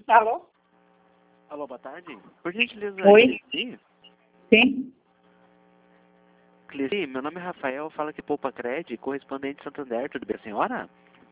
Alô? Alô, boa tarde. Por gentileza, Oi? Cleci? Sim? Cleci, meu nome é Rafael, fala que Poupa Cred, correspondente de Santander, tudo bem, senhora?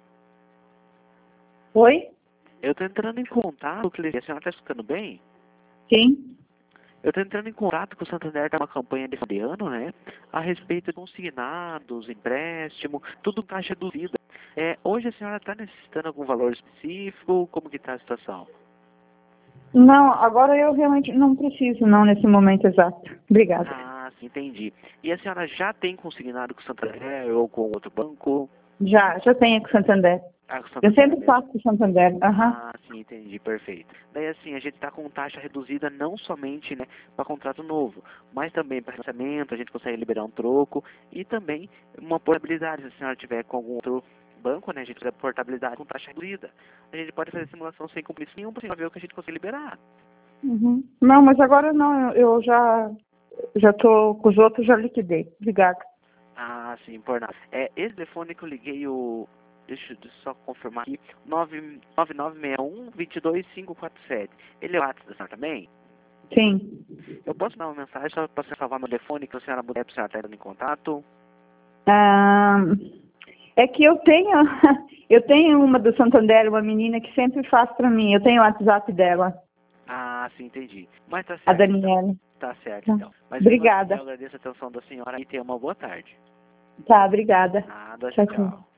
Oi? Eu tô entrando em contato, Cleci, a senhora tá escutando bem? Sim? Eu tô entrando em contato com o Santander, tá uma campanha de final de ano, né? A respeito de consignados, empréstimo, tudo taxa reduzida. Hoje a senhora tá necessitando algum valor específico? Como que tá a situação? Não, agora eu realmente não preciso, não, nesse momento exato. Obrigada. Ah, sim, entendi. E a senhora já tem consignado com o Santander ou com outro banco? Já tenho com o Santander. Ah, com o Eu Santander sempre mesmo. faço com o Santander. Aham. Ah, sim, entendi, perfeito. Daí assim, a gente está com taxa reduzida não somente, né, para contrato novo, mas também para financiamento, a gente consegue liberar um troco e também uma portabilidade, se a senhora tiver com algum outro banco, né, a gente tiver portabilidade com taxa reduzida. A gente pode fazer simulação sem compromisso nenhum para ver o que a gente consegue liberar. Uhum. Não, mas agora não, eu já tô com os outros, já liquidei. Obrigada. Ah, sim, por nada. Esse telefone que eu liguei, deixa eu só confirmar aqui, 99961-22547. Ele é o WhatsApp da senhora também? Sim. Eu posso dar uma mensagem só para você salvar meu telefone, que a senhora puder, para a senhora estar entrando em contato? Ah, é que eu tenho, eu tenho uma do Santander, uma menina que sempre faz para mim. Eu tenho o WhatsApp dela, Ah, sim, entendi. Mas tá a certo, então. Daniela. Tá certo, Tá. então. Mas mesmo assim, Obrigada. eu agradeço a atenção da senhora e tenha uma boa tarde. Tá, obrigada. Nada, tchau, Tchau, tchau. tchau.